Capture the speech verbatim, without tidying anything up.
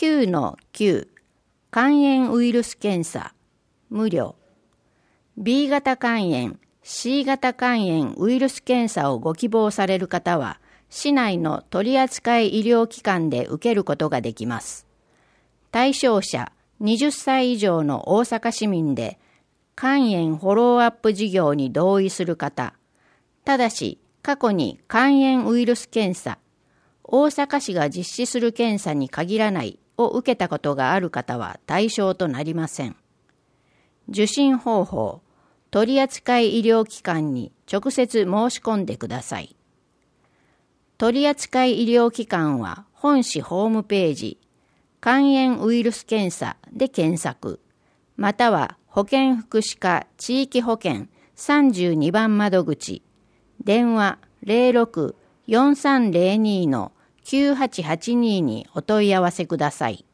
きゅうのきゅう 肝炎ウイルス検査無料。 B 型肝炎、C 型肝炎ウイルス検査をご希望される方は、市内の取扱医療機関で受けることができます。対象者はたち以上の大阪市民で、肝炎フォローアップ事業に同意する方、ただし過去に肝炎ウイルス検査、大阪市が実施する検査に限らないを受けたことがある方は対象となりません。受診方法、取扱医療機関に直接申し込んでください。取扱医療機関は本市ホームページ、肝炎ウイルス検査で検索、または保健福祉課地域保健さんじゅうにばん窓口、電話 ゼロろく よんさんゼロに のきゅうはちはちに にお問い合わせください。